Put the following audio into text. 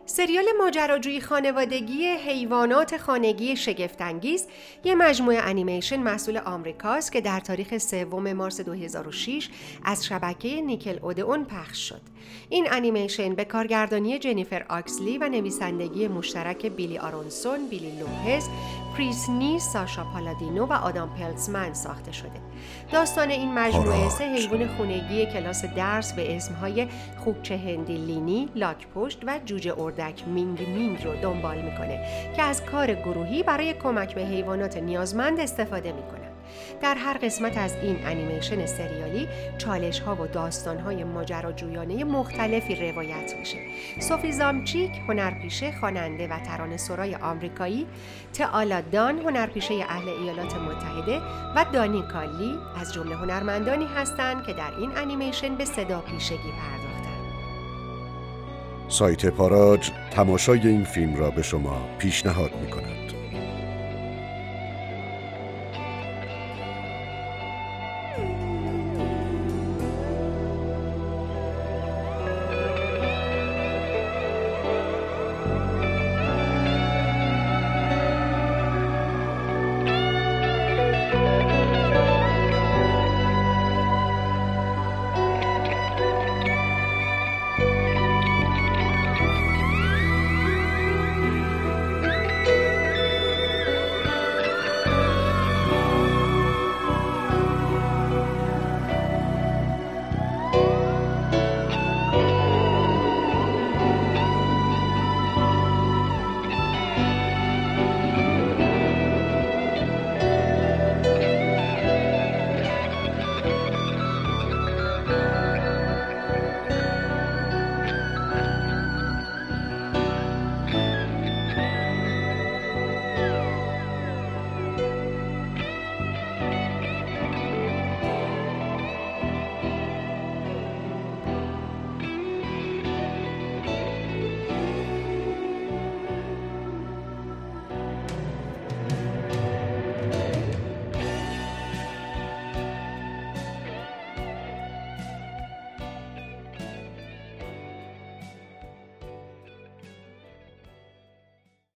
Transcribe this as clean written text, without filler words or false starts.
سریال ماجراجویی خانوادگی حیوانات خانگی شگفت‌انگیز یک مجموعه انیمیشن محصول آمریکاست که در تاریخ 3 مارس 2006 از شبکه نیکل اودئون پخش شد. این انیمیشن به کارگردانی جنیفر آکسلی و نویسندگی مشترک بیلی آرونسون، بیلی لوپز، کریس نی، ساشا پالادینو و آدام پلتزمن ساخته شده. داستان این مجموعه 3 حیوان خونگی کلاس درس به اسمهای خوکچه هندی لینی، لاک‌پشت و جوجه اردک مینگ مینگ رو دنبال میکنه که از کار گروهی برای کمک به حیوانات نیازمند استفاده میکنن. در هر قسمت از این انیمیشن سریالی چالش‌ها و داستان‌های ماجراجویانه مختلفی روایت میشه. سوفی زامچیک، هنرپیشه، خواننده و ترانه‌سرای آمریکایی، تئالا دان، هنرپیشه اهل ایالات متحده و دانی کالی از جمله هنرمندانی هستند که در این انیمیشن به صدا پیشگی پرداختند. سایت پاراج تماشای این فیلم را به شما پیشنهاد می‌کند.